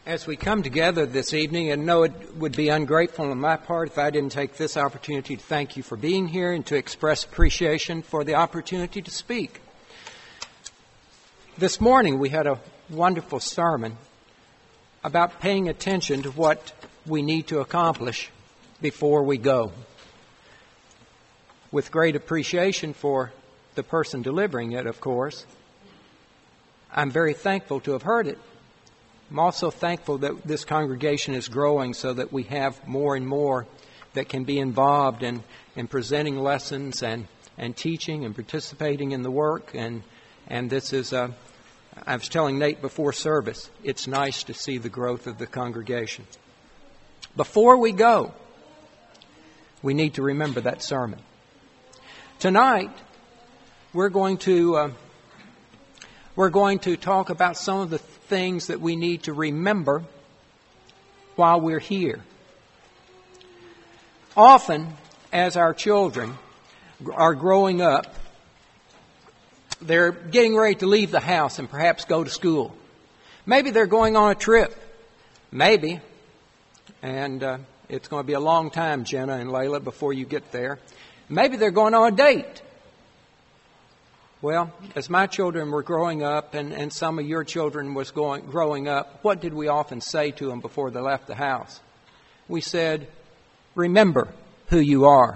As we come together this evening, and know it would be ungrateful on my part if I didn't take this opportunity to thank you for being here and to express appreciation for the opportunity to speak. This morning we had a wonderful sermon about paying attention to what we need to accomplish before we go. With great appreciation for the person delivering it, of course, I'm very thankful to have heard it. I'm also thankful that this congregation is growing so that we have more and more that can be involved in presenting lessons and teaching and participating in the work. And this is, I was telling Nate before service, it's nice to see the growth of the congregation. Before we go, we need to remember that sermon. Tonight, we're going to talk about some of the things that we need to remember while we're here. Often, as our children are growing up, they're getting ready to leave the house and perhaps go to school. Maybe they're going on a trip. Maybe. And it's going to be a long time, Jenna and Layla, before you get there. Maybe they're going on a date. Well, as my children were growing up and some of your children was growing up, what did we often say to them before they left the house? We said, remember who you are.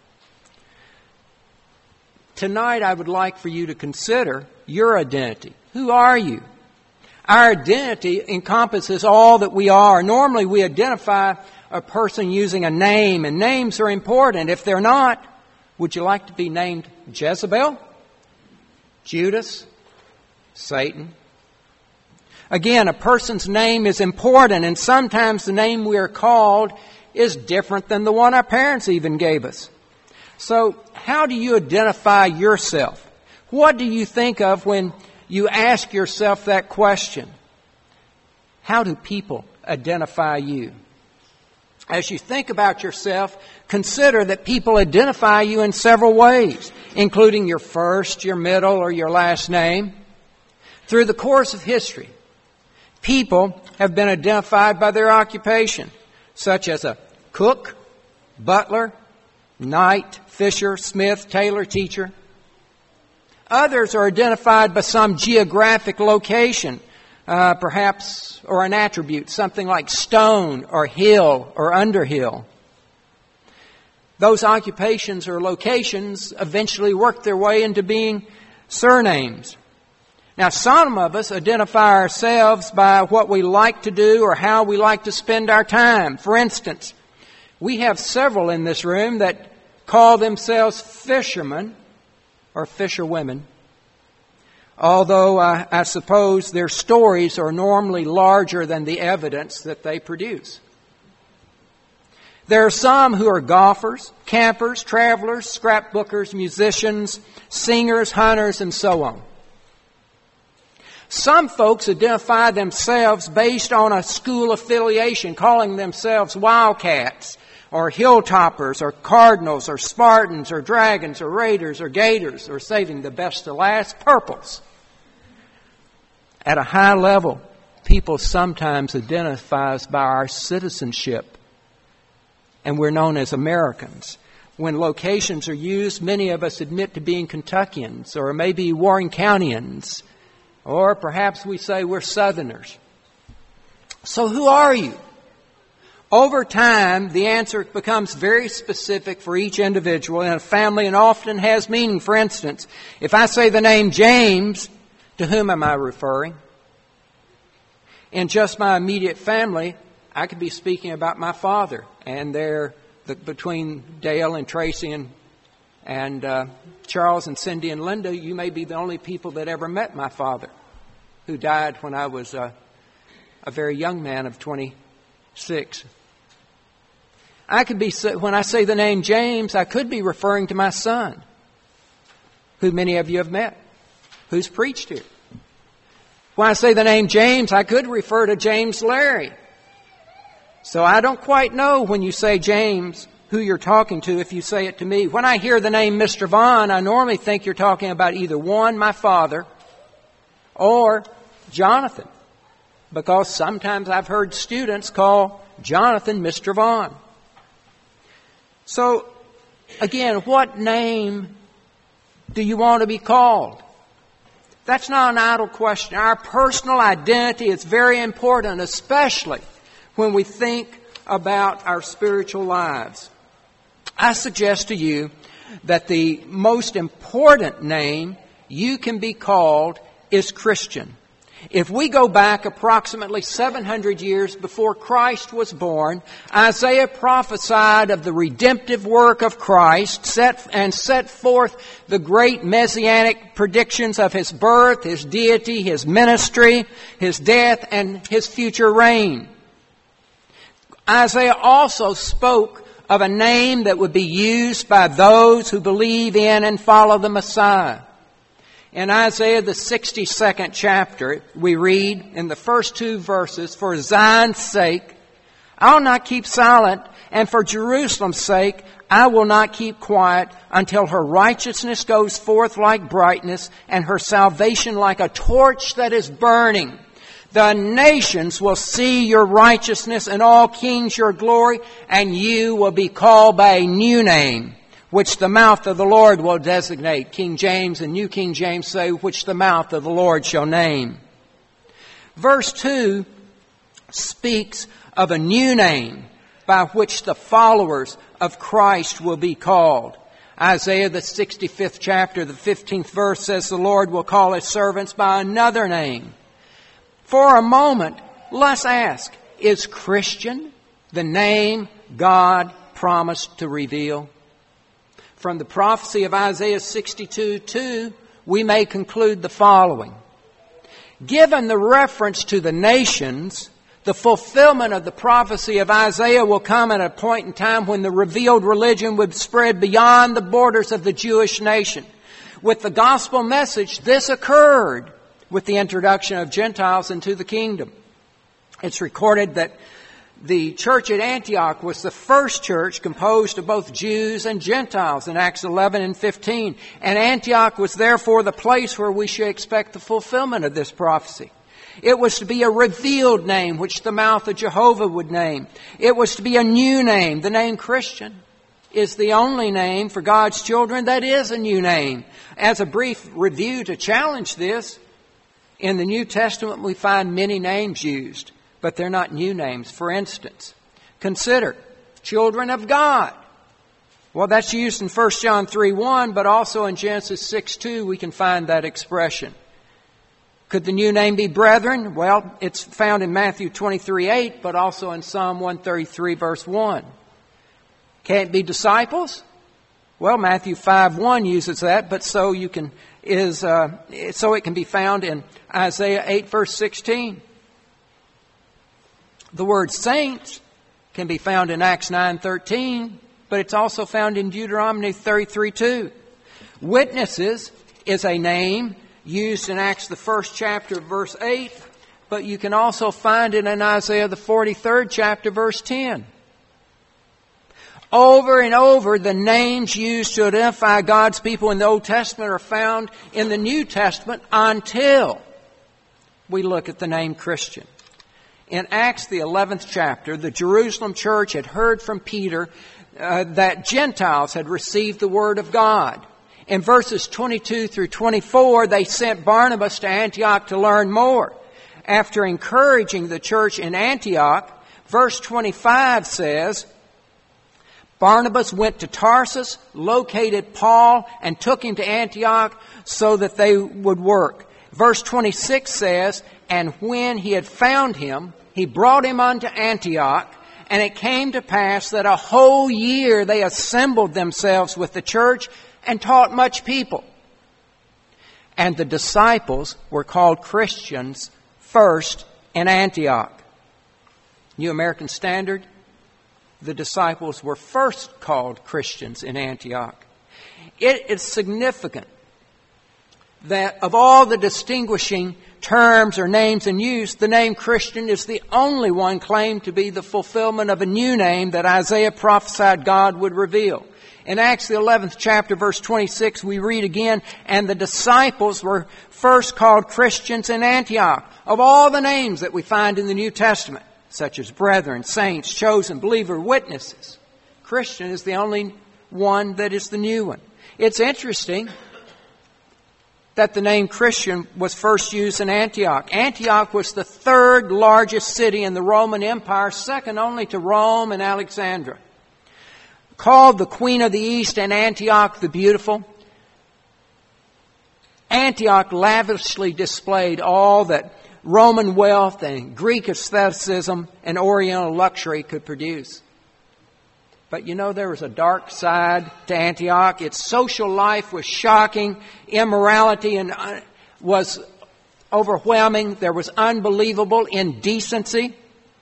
Tonight I would like for you to consider your identity. Who are you? Our identity encompasses all that we are. Normally we identify a person using a name, and names are important. If they're not, would you like to be named Jezebel? Judas, Satan. Again, a person's name is important, and sometimes the name we are called is different than the one our parents even gave us. So, how do you identify yourself? What do you think of when you ask yourself that question? How do people identify you? As you think about yourself, consider that people identify you in several ways, including your first, your middle, or your last name. Through the course of history, people have been identified by their occupation, such as a cook, butler, knight, fisher, smith, tailor, teacher. Others are identified by some geographic location, perhaps, or an attribute, something like stone or hill or underhill. Those occupations or locations eventually work their way into being surnames. Now, some of us identify ourselves by what we like to do or how we like to spend our time. For instance, we have several in this room that call themselves fishermen or fisherwomen, although I suppose their stories are normally larger than the evidence that they produce. There are some who are golfers, campers, travelers, scrapbookers, musicians, singers, hunters, and so on. Some folks identify themselves based on a school affiliation, calling themselves Wildcats, or Hilltoppers, or Cardinals, or Spartans, or Dragons, or Raiders, or Gators, or saving the best to last, Purples. At a high level, people sometimes identify us by our citizenship, and we're known as Americans. When locations are used, many of us admit to being Kentuckians, or maybe Warren Countyans, or perhaps we say we're Southerners. So who are you? Over time, the answer becomes very specific for each individual in a family and often has meaning. For instance, if I say the name James, to whom am I referring? In just my immediate family, I could be speaking about my father. And between Dale and Tracy and Charles and Cindy and Linda, you may be the only people that ever met my father, who died when I was a very young man of 26. I could be, when I say the name James, I could be referring to my son, who many of you have met, who's preached here. When I say the name James, I could refer to James Larry. So I don't quite know when you say James who you're talking to if you say it to me. When I hear the name Mr. Vaughn, I normally think you're talking about either one, my father, or Jonathan. because sometimes I've heard students call Jonathan Mr. Vaughn. So, again, what name do you want to be called? That's not an idle question. Our personal identity is very important, especially when we think about our spiritual lives. I suggest to you that the most important name you can be called is Christian. If we go back approximately 700 years before Christ was born, Isaiah prophesied of the redemptive work of Christ, set forth the great messianic predictions of His birth, His deity, His ministry, His death, and His future reign. Isaiah also spoke of a name that would be used by those who believe in and follow the Messiah. In Isaiah, the 62nd chapter, we read in the first 2 verses, "For Zion's sake, I'll not keep silent, and for Jerusalem's sake, I will not keep quiet until her righteousness goes forth like brightness, and her salvation like a torch that is burning. The nations will see your righteousness, and all kings your glory, and you will be called by a new name, which the mouth of the Lord will designate." King James and New King James say, "which the mouth of the Lord shall name." Verse 2 speaks of a new name by which the followers of Christ will be called. Isaiah, the 65th chapter, the 15th verse says, "The Lord will call His servants by another name." For a moment, let's ask, is Christian the name God promised to reveal? From the prophecy of Isaiah 62:2, we may conclude the following. Given the reference to the nations, the fulfillment of the prophecy of Isaiah will come at a point in time when the revealed religion would spread beyond the borders of the Jewish nation. With the gospel message, this occurred with the introduction of Gentiles into the kingdom. It's recorded that the church at Antioch was the first church composed of both Jews and Gentiles in Acts 11 and 15. And Antioch was therefore the place where we should expect the fulfillment of this prophecy. It was to be a revealed name, which the mouth of Jehovah would name. It was to be a new name. The name Christian is the only name for God's children that is a new name. As a brief review to challenge this, in the New Testament we find many names used, but they're not new names. For instance, consider children of God. Well, that's used in 1 John 3:1, but also in Genesis 6:2 we can find that expression. Could the new name be brethren? Well, it's found in Matthew 23:8, but also in Psalm 133 verse 1. Can it be disciples? Well, Matthew 5:1 uses that, but so it can be found in Isaiah 8 verse 16. The word saints can be found in Acts 9:13, but it's also found in Deuteronomy 33:2. Witnesses is a name used in Acts the 1st chapter verse 8, but you can also find it in Isaiah the 43rd chapter verse 10. Over and over, the names used to identify God's people in the Old Testament are found in the New Testament until we look at the name Christian. In Acts, the 11th chapter, the Jerusalem church had heard from Peter that Gentiles had received the Word of God. In verses 22 through 24, they sent Barnabas to Antioch to learn more. After encouraging the church in Antioch, verse 25 says, Barnabas went to Tarsus, located Paul, and took him to Antioch so that they would work. Verse 26 says, and when he had found him, he brought him unto Antioch, and it came to pass that a whole year they assembled themselves with the church and taught much people. And the disciples were called Christians first in Antioch. New American Standard, the disciples were first called Christians in Antioch. It is significant that of all the distinguishing terms or names in use, the name Christian is the only one claimed to be the fulfillment of a new name that Isaiah prophesied God would reveal. In Acts the 11th chapter, verse 26, we read again, and the disciples were first called Christians in Antioch. Of all the names that we find in the New Testament, such as brethren, saints, chosen, believer, witnesses, Christian is the only one that is the new one. It's interesting that the name Christian was first used in Antioch. Antioch was the third largest city in the Roman Empire, second only to Rome and Alexandria. Called the Queen of the East and Antioch the Beautiful, Antioch lavishly displayed all that Roman wealth and Greek aestheticism and Oriental luxury could produce. But you know, there was a dark side to Antioch. Its social life was shocking. Immorality was overwhelming. There was unbelievable indecency.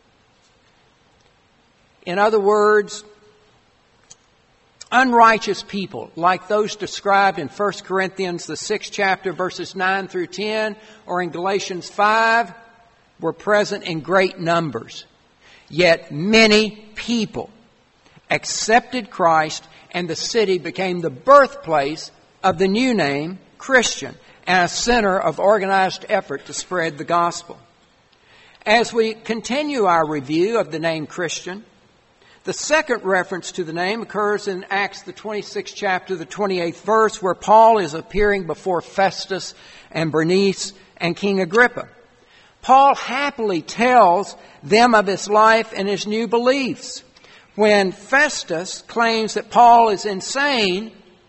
In other words, unrighteous people, like those described in 1 Corinthians, the 6th chapter, verses 9 through 10, or in Galatians 5, were present in great numbers. Yet many people accepted Christ, and the city became the birthplace of the new name, Christian, and a center of organized effort to spread the gospel. As we continue our review of the name Christian, the second reference to the name occurs in Acts the 26th chapter, the 28th verse, where Paul is appearing before Festus and Bernice and King Agrippa. Paul happily tells them of his life and his new beliefs. When Festus claims that Paul is insane,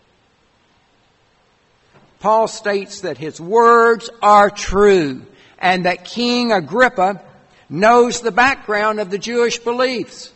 Paul states that his words are true and that King Agrippa knows the background of the Jewish beliefs.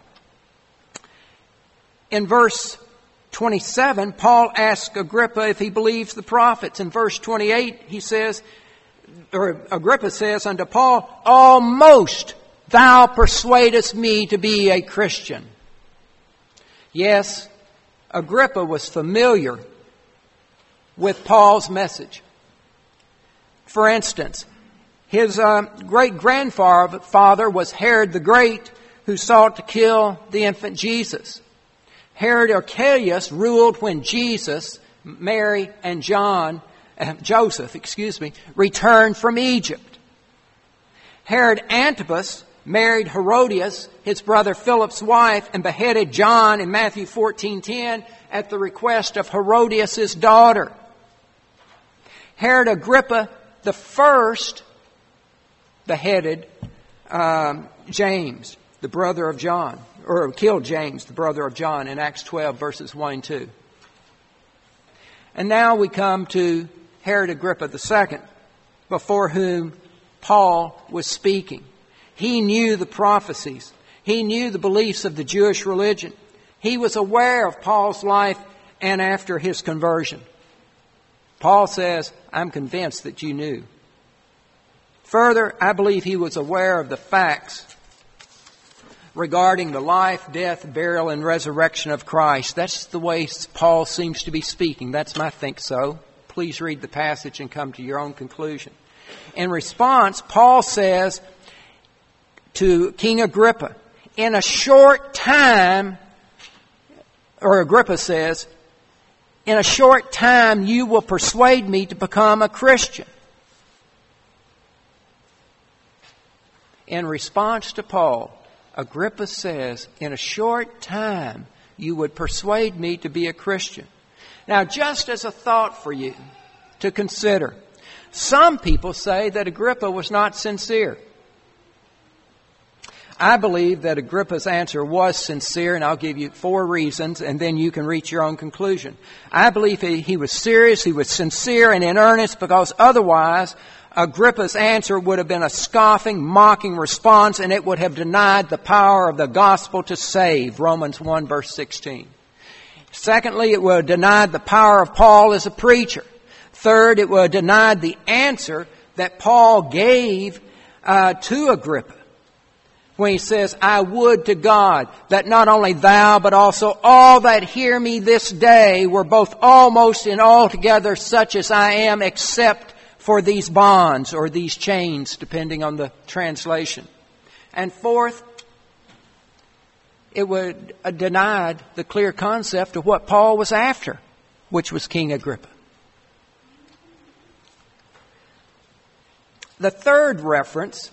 In verse 27, Paul asks Agrippa if he believes the prophets. In verse 28, Agrippa says unto Paul, almost thou persuadest me to be a Christian. Yes, Agrippa was familiar with Paul's message. For instance, his great-grandfather was Herod the Great, who sought to kill the infant Jesus. Herod Archelaus ruled when Jesus, Mary, and Joseph, returned from Egypt. Herod Antipas married Herodias, his brother Philip's wife, and beheaded John in Matthew 14:10 at the request of Herodias' daughter. Herod Agrippa the first beheaded James, the brother of John, or killed James, the brother of John, in Acts 12, verses 1 and 2. And now we come to Herod Agrippa II, before whom Paul was speaking. He knew the prophecies. He knew the beliefs of the Jewish religion. He was aware of Paul's life and after his conversion. Paul says, I'm convinced that you knew. Further, I believe he was aware of the facts regarding the life, death, burial, and resurrection of Christ. That's the way Paul seems to be speaking. That's my think so. Please read the passage and come to your own conclusion. In response, Paul says to King Agrippa, in a short time, or Agrippa says, in a short time you will persuade me to become a Christian. In response to Paul, Agrippa says, in a short time, you would persuade me to be a Christian. Now, just as a thought for you to consider, some people say that Agrippa was not sincere. I believe that Agrippa's answer was sincere, and I'll give you 4 reasons, and then you can reach your own conclusion. I believe he was serious, he was sincere and in earnest, because otherwise Agrippa's answer would have been a scoffing, mocking response, and it would have denied the power of the gospel to save, Romans 1, verse 16. Secondly, it would have denied the power of Paul as a preacher. Third, it would have denied the answer that Paul gave to Agrippa when he says, I would to God that not only thou, but also all that hear me this day were both almost and altogether such as I am, except for these bonds or these chains, depending on the translation. And fourth, it would have denied the clear concept of what Paul was after, which was King Agrippa. The third reference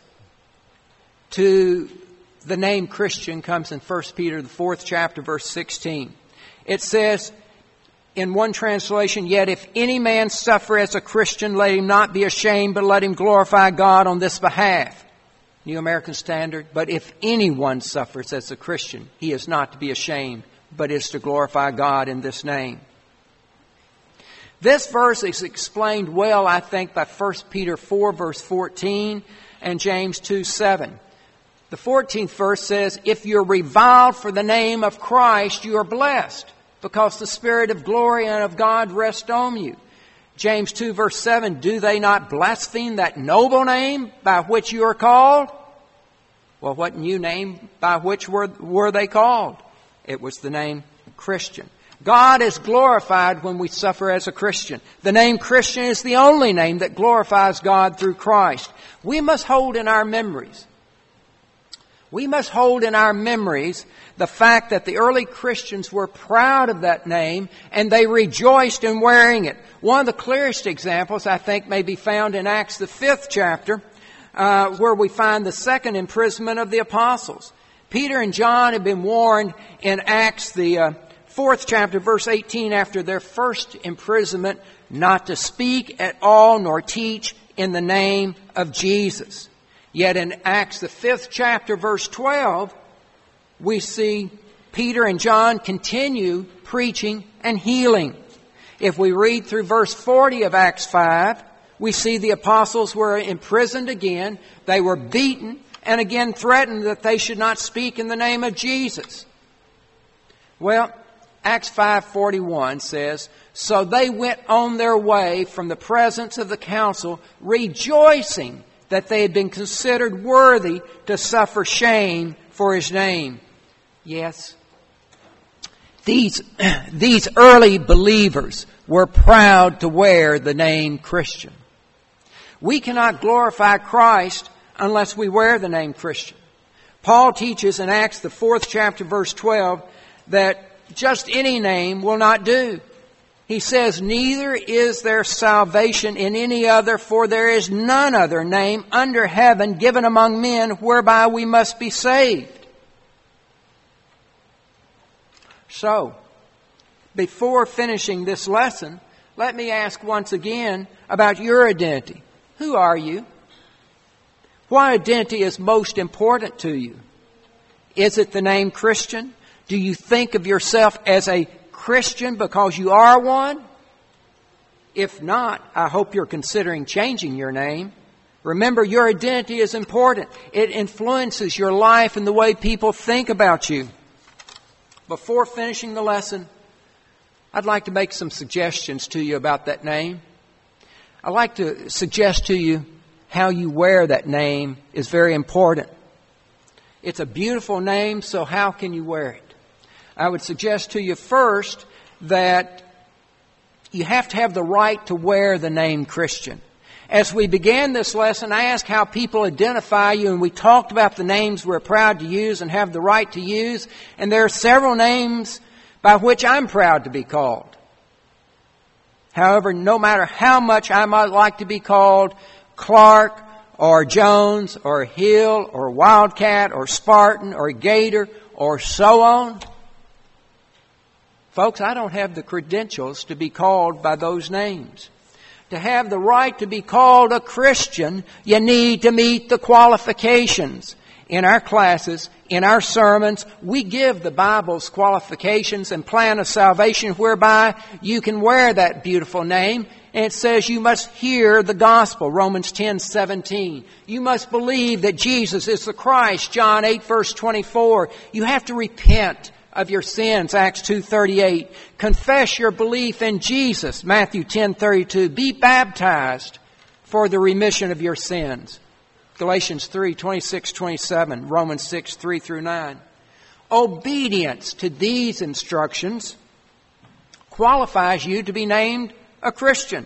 to the name Christian comes in 1 Peter, the 4th chapter, verse 16. It says, in one translation, "Yet if any man suffer as a Christian, let him not be ashamed, but let him glorify God on this behalf." New American Standard, "But if anyone suffers as a Christian, he is not to be ashamed, but is to glorify God in this name." This verse is explained well, I think, by 1 Peter 4, verse 14 and James 2, 7. The 14th verse says, "If you're reviled for the name of Christ, you are blessed, because the Spirit of glory and of God rests on you." James 2, verse 7, "Do they not blaspheme that noble name by which you are called?" Well, what new name by which were they called? It was the name Christian. God is glorified when we suffer as a Christian. The name Christian is the only name that glorifies God through Christ. We must hold in our memories. We must hold in our memories the fact that the early Christians were proud of that name and they rejoiced in wearing it. One of the clearest examples, I think, may be found in Acts, the 5th chapter, where we find the second imprisonment of the apostles. Peter and John had been warned in Acts, the 4th chapter, verse 18, after their first imprisonment, not to speak at all nor teach in the name of Jesus. Yet in Acts, the 5th chapter, verse 12, we see Peter and John continue preaching and healing. If we read through verse 40 of Acts 5, we see the apostles were imprisoned again. They were beaten and again threatened that they should not speak in the name of Jesus. Well, Acts 5:41 says, "So they went on their way from the presence of the council, rejoicing that they had been considered worthy to suffer shame for His name." Yes, these early believers were proud to wear the name Christian. We cannot glorify Christ unless we wear the name Christian. Paul teaches in Acts, the 4th chapter, verse 12, that just any name will not do. He says, "Neither is there salvation in any other, for there is none other name under heaven given among men whereby we must be saved." So, before finishing this lesson, let me ask once again about your identity. Who are you? What identity is most important to you? Is it the name Christian? Do you think of yourself as a Christian because you are one? If not, I hope you're considering changing your name. Remember, your identity is important. It influences your life and the way people think about you. Before finishing the lesson, I'd like to make some suggestions to you about that name. I'd like to suggest to you how you wear that name is very important. It's a beautiful name, so how can you wear it? I would suggest to you first that you have to have the right to wear the name Christian. As we began this lesson, I asked how people identify you, and we talked about the names we're proud to use and have the right to use. And there are several names by which I'm proud to be called. However, no matter how much I might like to be called Clark or Jones or Hill or Wildcat or Spartan or Gator or so on, folks, I don't have the credentials to be called by those names. To have the right to be called a Christian, you need to meet the qualifications. In our classes, in our sermons, we give the Bible's qualifications and plan of salvation whereby you can wear that beautiful name. And it says you must hear the gospel, Romans 10:17. You must believe that Jesus is the Christ, John 8, verse 24. You have to repent of your sins, Acts 2:38. Confess your belief in Jesus, Matthew 10:32. Be baptized for the remission of your sins, Galatians 3:26-27, Romans 6:3-9. Obedience to these instructions qualifies you to be named a Christian.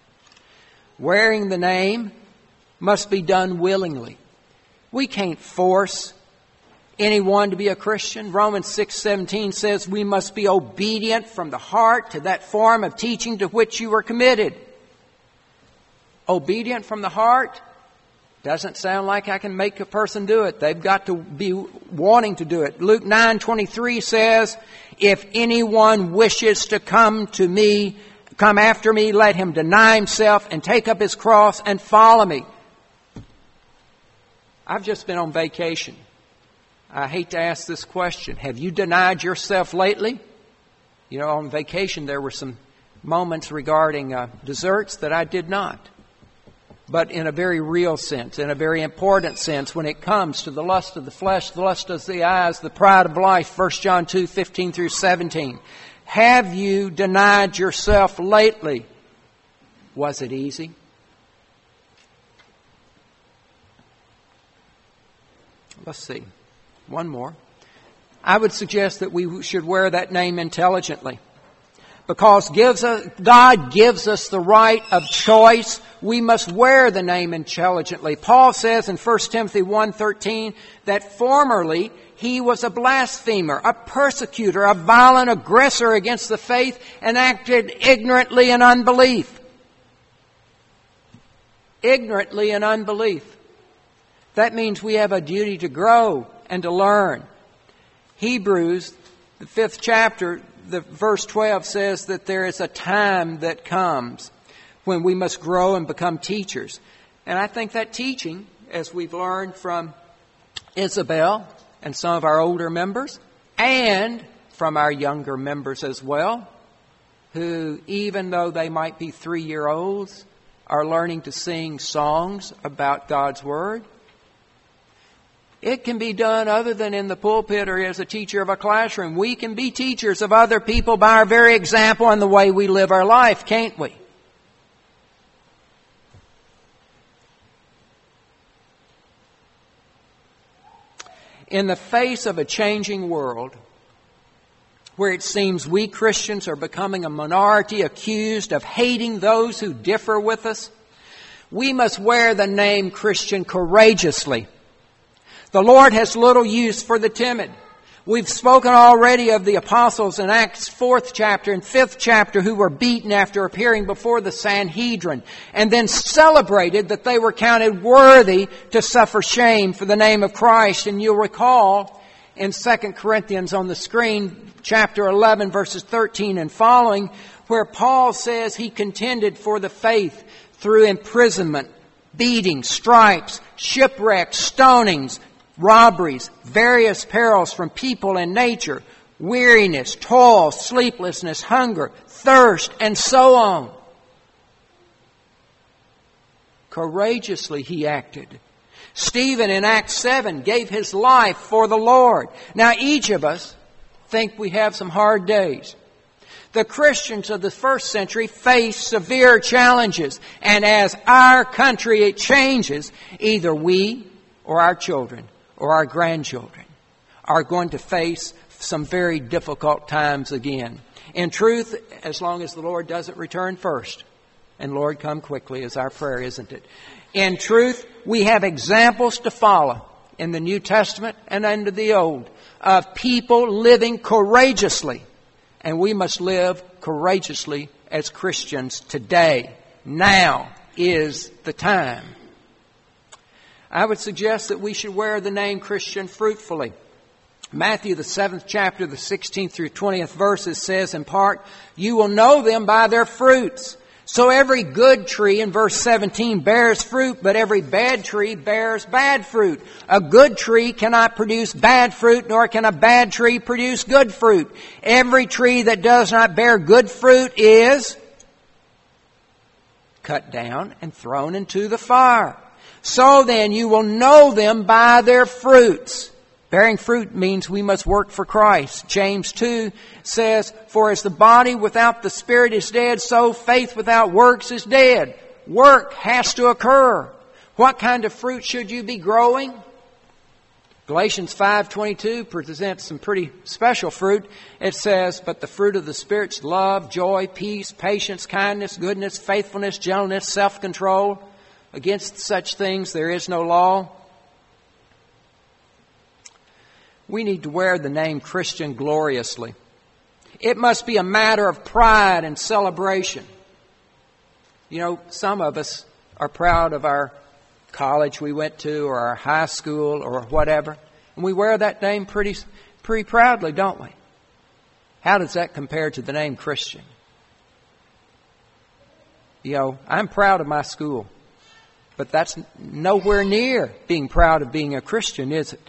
Wearing the name must be done willingly. We can't force anyone to be a Christian. Romans 6:17 says we must be obedient from the heart to that form of teaching to which you were committed. Obedient from the heart doesn't sound like I can make a person do it. They've got to be wanting to do it. Luke 9:23 says, if anyone wishes to come after me, let him deny himself and take up his cross and follow me. I've just been on vacation. I hate to ask this question. Have you denied yourself lately? You know, on vacation there were some moments regarding desserts that I did not. But in a very real sense, in a very important sense, when it comes to the lust of the flesh, the lust of the eyes, the pride of life, 1 John 2:15 through 17. Have you denied yourself lately? Was it easy? Let's see. One more. I would suggest that we should wear that name intelligently. Because God gives us the right of choice, we must wear the name intelligently. Paul says in 1 Timothy 1:13 that formerly he was a blasphemer, a persecutor, a violent aggressor against the faith, and acted ignorantly in unbelief. Ignorantly in unbelief. That means we have a duty to grow and to learn. Hebrews, the 5th chapter, the verse 12 says that there is a time that comes when we must grow and become teachers. And I think that teaching, as we've learned from Isabel and some of our older members, and from our younger members as well, who, even though they might be 3-year-olds, are learning to sing songs about God's Word. It can be done other than in the pulpit or as a teacher of a classroom. We can be teachers of other people by our very example and the way we live our life, can't we? In the face of a changing world, where it seems we Christians are becoming a minority accused of hating those who differ with us, we must wear the name Christian courageously. The Lord has little use for the timid. We've spoken already of the apostles in Acts 4th chapter and 5th chapter who were beaten after appearing before the Sanhedrin and then celebrated that they were counted worthy to suffer shame for the name of Christ. And you'll recall in 2 Corinthians on the screen, chapter 11, verses 13 and following, where Paul says he contended for the faith through imprisonment, beatings, stripes, shipwrecks, stonings, robberies, various perils from people and nature, weariness, toil, sleeplessness, hunger, thirst, and so on. Courageously he acted. Stephen in Acts 7 gave his life for the Lord. Now each of us think we have some hard days. The Christians of the first century faced severe challenges. And as our country changes, either we or our children or our grandchildren are going to face some very difficult times again. In truth, as long as the Lord doesn't return first, and Lord, come quickly is our prayer, isn't it? In truth, we have examples to follow in the New Testament and under the Old of people living courageously. And we must live courageously as Christians today. Now is the time. I would suggest that we should wear the name Christian fruitfully. Matthew, the 7th chapter, the 16th through 20th verses says in part, you will know them by their fruits. So every good tree, in verse 17, bears fruit, but every bad tree bears bad fruit. A good tree cannot produce bad fruit, nor can a bad tree produce good fruit. Every tree that does not bear good fruit is cut down and thrown into the fire. So then you will know them by their fruits. Bearing fruit means we must work for Christ. James 2 says, for as the body without the spirit is dead, so faith without works is dead. Work has to occur. What kind of fruit should you be growing? Galatians 5:22 presents some pretty special fruit. It says, but the fruit of the Spirit's love, joy, peace, patience, kindness, goodness, faithfulness, gentleness, self-control. Against such things there is no law. We need to wear the name Christian gloriously. It must be a matter of pride and celebration. You know, some of us are proud of our college we went to or our high school or whatever. And we wear that name pretty proudly, don't we? How does that compare to the name Christian? You know, I'm proud of my school. But that's nowhere near being proud of being a Christian, is it?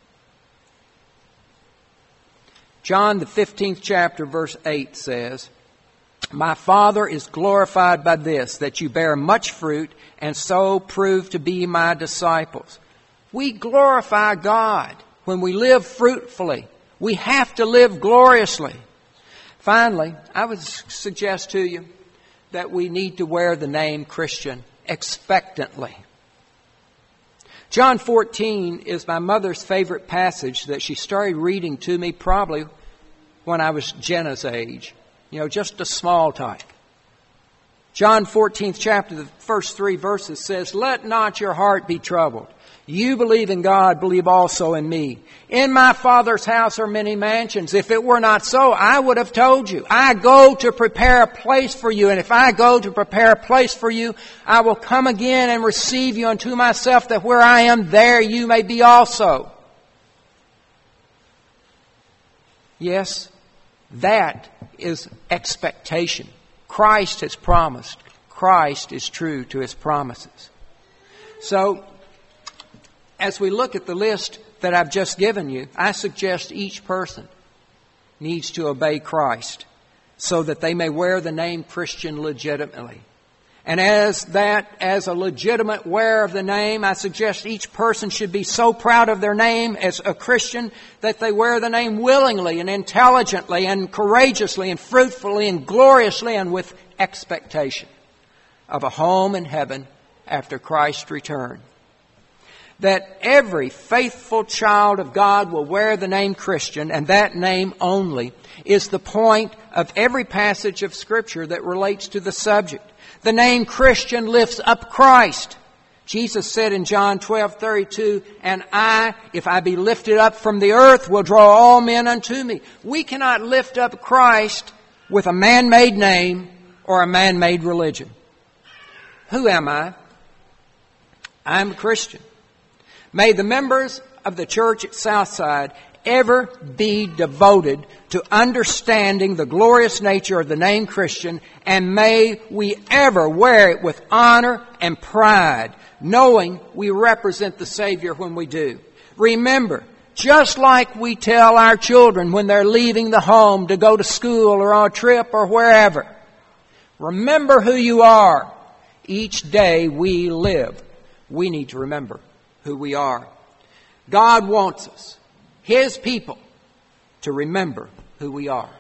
John, the 15th chapter, verse 8 says, "My Father is glorified by this, that you bear much fruit and so prove to be my disciples." We glorify God when we live fruitfully. We have to live gloriously. Finally, I would suggest to you that we need to wear the name Christian expectantly. John 14 is my mother's favorite passage that she started reading to me probably when I was Jenna's age. You know, just a small type. John 14th chapter, the first 3 verses says, "Let not your heart be troubled. You believe in God, believe also in me. In my Father's house are many mansions. If it were not so, I would have told you. I go to prepare a place for you. And if I go to prepare a place for you, I will come again and receive you unto myself, that where I am, there you may be also." Yes, that is expectation. Christ has promised. Christ is true to His promises. So, as we look at the list that I've just given you, I suggest each person needs to obey Christ so that they may wear the name Christian legitimately. And as a legitimate wearer of the name, I suggest each person should be so proud of their name as a Christian that they wear the name willingly and intelligently and courageously and fruitfully and gloriously and with expectation of a home in heaven after Christ's return. That every faithful child of God will wear the name Christian, and that name only is the point of every passage of Scripture that relates to the subject. The name Christian lifts up Christ. Jesus said in John 12:32, "And I, if I be lifted up from the earth, will draw all men unto me." We cannot lift up Christ with a man-made name or a man-made religion. Who am I? I'm a Christian. May the members of the church at Southside ever be devoted to understanding the glorious nature of the name Christian, and may we ever wear it with honor and pride, knowing we represent the Savior when we do. Remember, just like we tell our children when they're leaving the home to go to school or on a trip or wherever, remember who you are. Each day we live, we need to remember who we are. God wants us, His people, to remember who we are.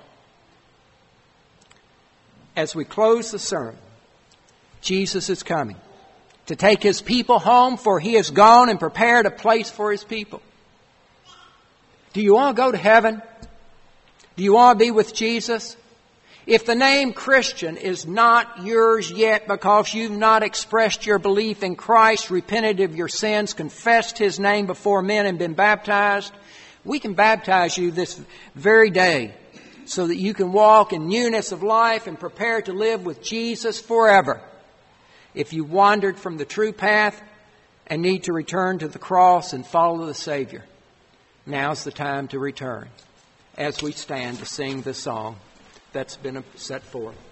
As we close the sermon, Jesus is coming to take His people home, for He has gone and prepared a place for His people. Do you want to go to heaven? Do you want to be with Jesus? If the name Christian is not yours yet because you've not expressed your belief in Christ, repented of your sins, confessed His name before men and been baptized, we can baptize you this very day so that you can walk in newness of life and prepare to live with Jesus forever. If you wandered from the true path and need to return to the cross and follow the Savior, now's the time to return as we stand to sing the song that's been set forth.